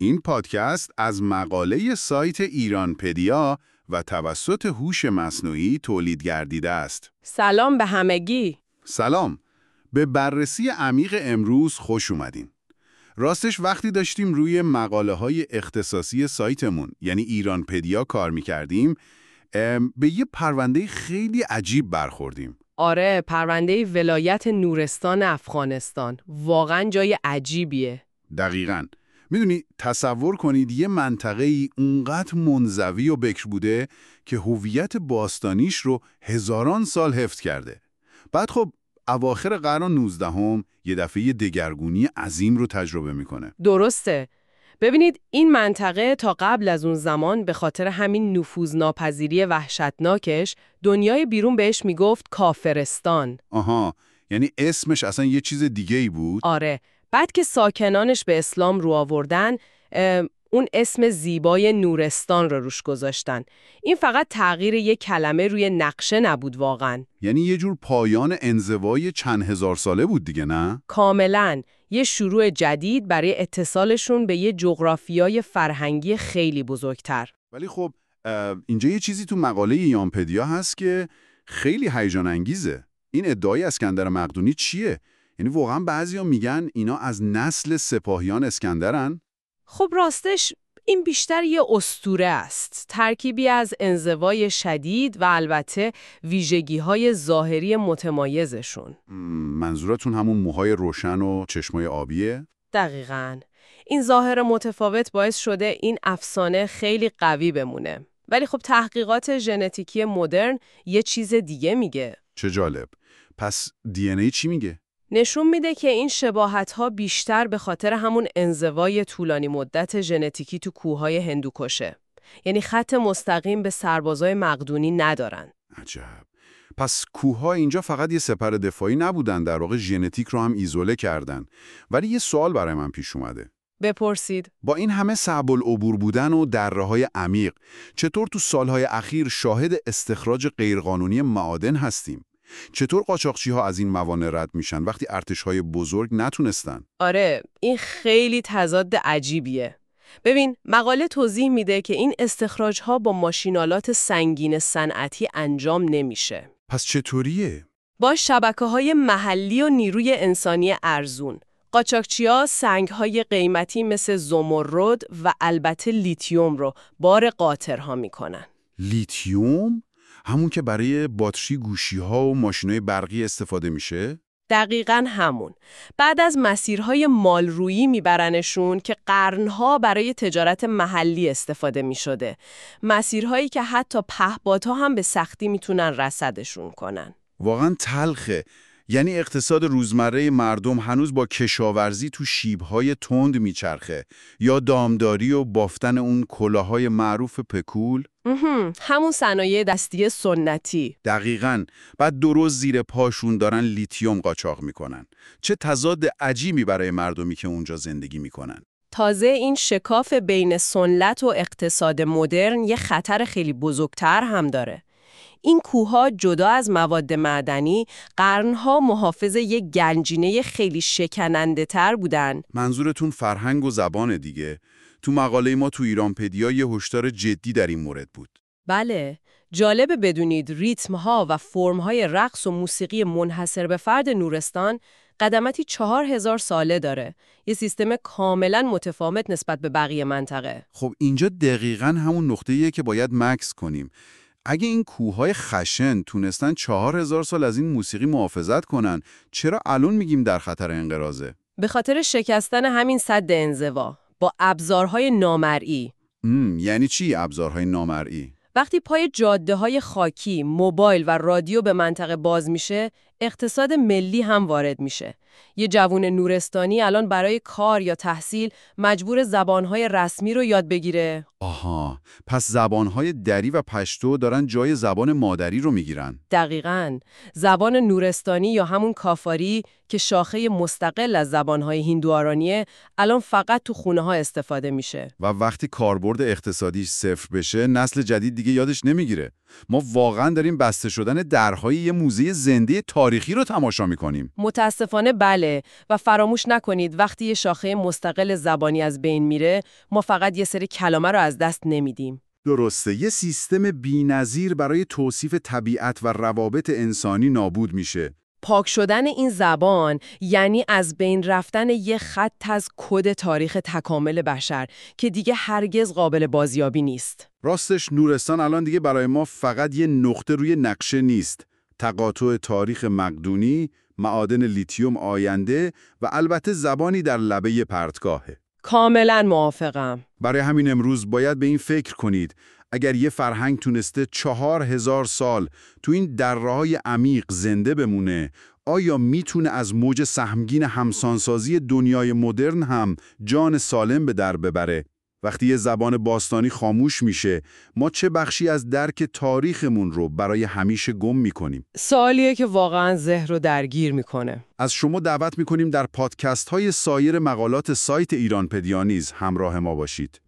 این پادکست از مقاله سایت ایرانپدیا و توسط هوش مصنوعی تولید گردیده است. سلام به همگی. سلام. به بررسی عمیق امروز خوش اومدین. راستش وقتی داشتیم روی مقاله‌های اختصاصی سایتمون یعنی ایرانپدیا کار می‌کردیم، به یه پرونده خیلی عجیب برخوردیم. آره، پرونده ولایت نورستان افغانستان. واقعا جای عجیبیه. دقیقاً. میدونی تصور کنید یه منطقه‌ای اونقدر منزوی و بکر بوده که هویت باستانیش رو هزاران سال حفظ کرده. بعد خب اواخر قرن 19 یه دفعه دگرگونی عظیم رو تجربه میکنه. درسته. ببینید این منطقه تا قبل از اون زمان به خاطر همین نفوذناپذیری وحشتناکش دنیای بیرون بهش میگفت کافرستان. آها، یعنی اسمش اصلا یه چیز دیگه ای بود؟ آره. بعد که ساکنانش به اسلام رو آوردن، اون اسم زیبای نورستان رو روش گذاشتن. این فقط تغییر یک کلمه روی نقشه نبود واقعاً. یعنی یه جور پایان انزوای چند هزار ساله بود دیگه، نه؟ کاملاً. یه شروع جدید برای اتصالشون به یه جغرافیای فرهنگی خیلی بزرگتر. ولی خب اینجا یه چیزی تو مقاله ایرانپدیا هست که خیلی هیجان انگیزه. این ادعای اسکندر مقدونی چیه؟ یعنی واقعا بعضیا میگن اینا از نسل سپاهیان اسکندرن؟ خب راستش این بیشتر یه اسطوره است. ترکیبی از انزوای شدید و البته ویژگی‌های ظاهری متمایزشون. منظورتون همون موهای روشن و چشمای آبیه؟ دقیقاً. این ظاهر متفاوت باعث شده این افسانه خیلی قوی بمونه. ولی خب تحقیقات ژنتیکی مدرن یه چیز دیگه میگه. چه جالب. پس دی ان ای چی میگه؟ نشون میده که این شباهت‌ها بیشتر به خاطر همون انزوای طولانی مدت ژنتیکی تو کوههای هندوکشه. یعنی خط مستقیم به سربازای مقدونی ندارن. عجب. پس کوه‌ها اینجا فقط یه سپر دفاعی نبودن، در واقع ژنتیک رو هم ایزوله کردن. ولی یه سوال برای من پیش اومده. بپرسید. با این همه صعب العبور بودن و دره‌های عمیق، چطور تو سالهای اخیر شاهد استخراج غیرقانونی معادن هستیم؟ چطور قاچاقچی‌ها از این موانع رد میشن وقتی ارتش‌های بزرگ نتونستن؟ آره، این خیلی تضاد عجیبیه. ببین، مقاله توضیح میده که این استخراج‌ها با ماشینالات سنگین صنعتی انجام نمیشه. پس چطوریه؟ با شبکه‌های محلی و نیروی انسانی ارزون. قاچاقچی‌ها سنگ‌های قیمتی مثل زمرد و البته لیتیوم رو بار قاطرها میکنن. لیتیوم؟ همون که برای باتری گوشی‌ها و ماشین‌های برقی استفاده میشه؟ دقیقاً همون. بعد از مسیرهای مالرویی میبرنشون که قرنها برای تجارت محلی استفاده میشده. مسیرهایی که حتی پهپادها هم به سختی میتونن رصدشون کنن. واقعاً تلخه. یعنی اقتصاد روزمره مردم هنوز با کشاورزی تو شیب‌های تند میچرخه یا دامداری و بافتن اون کلاه‌های معروف پکول؟ همون صنایع دستی سنتی. دقیقاً. بعد درست زیر پاشون دارن لیتیوم قاچاق میکنن. چه تضاد عجیبی برای مردمی که اونجا زندگی میکنن. تازه این شکاف بین سنت و اقتصاد مدرن یه خطر خیلی بزرگتر هم داره. این کوه‌ها جدا از مواد معدنی قرنها محافظ یک گنجینه خیلی شکننده تر بودن. منظورتون فرهنگ و زبان دیگه. تو مقاله ما تو ایرانپدیا یه هشدار جدی در این مورد بود. بله، جالبه بدونید ریتم‌ها و فرم‌های رقص و موسیقی منحصر به فرد نورستان قدمتی 4000 ساله داره. یه سیستم کاملاً متفاوت نسبت به بقیه منطقه. خب اینجا دقیقاً همون نقطه‌ایه که باید مکس کنیم. اگه این کوه‌های خشن تونستن 4000 سال از این موسیقی محافظت کنن، چرا الان میگیم در خطر انقراضه؟ به خاطر شکستن همین سد انزوا با ابزارهای نامرئی. یعنی چی ابزارهای نامرئی؟ وقتی پای جاده‌های خاکی، موبایل و رادیو به منطقه باز میشه، اقتصاد ملی هم وارد میشه. یه جوون نورستانی الان برای کار یا تحصیل مجبور زبانهای رسمی رو یاد بگیره. آها، پس زبانهای دری و پشتو دارن جای زبان مادری رو میگیرن. دقیقاً. زبان نورستانی یا همون کافاری که شاخه مستقل از زبانهای هندوآرانیه الان فقط تو خونه‌ها استفاده میشه. و وقتی کاربرد اقتصادیش صفر بشه، نسل جدید دیگه یادش نمیگیره. ما واقعا داریم بسته شدن درهای یه موزه زنده تاریخی رو تماشا میکنیم. متاسفانه بله، و فراموش نکنید وقتی یه شاخه مستقل زبانی از بین میره، ما فقط یه سری کلمه رو از دست نمیدیم. درسته، یه سیستم بی‌نظیر برای توصیف طبیعت و روابط انسانی نابود میشه. پاک شدن این زبان یعنی از بین رفتن یه خط از کد تاریخ تکامل بشر که دیگه هرگز قابل بازیابی نیست. راستش نورستان الان دیگه برای ما فقط یه نقطه روی نقشه نیست. تقاطع تاریخ مقدونی، معادن لیتیوم آینده و البته زبانی در لبه پرتگاهه. کاملا موافقم. برای همین امروز باید به این فکر کنید. اگر یه فرهنگ تونسته 4000 سال تو این دره‌های عمیق زنده بمونه، آیا میتونه از موج سهمگین همسانسازی دنیای مدرن هم جان سالم به در ببره؟ وقتی یه زبان باستانی خاموش میشه، ما چه بخشی از درک تاریخمون رو برای همیشه گم میکنیم؟ سوالیه که واقعا ذهن رو درگیر میکنه. از شما دعوت میکنیم در پادکست های سایر مقالات سایت ایرانپدیا نیز همراه ما باشید.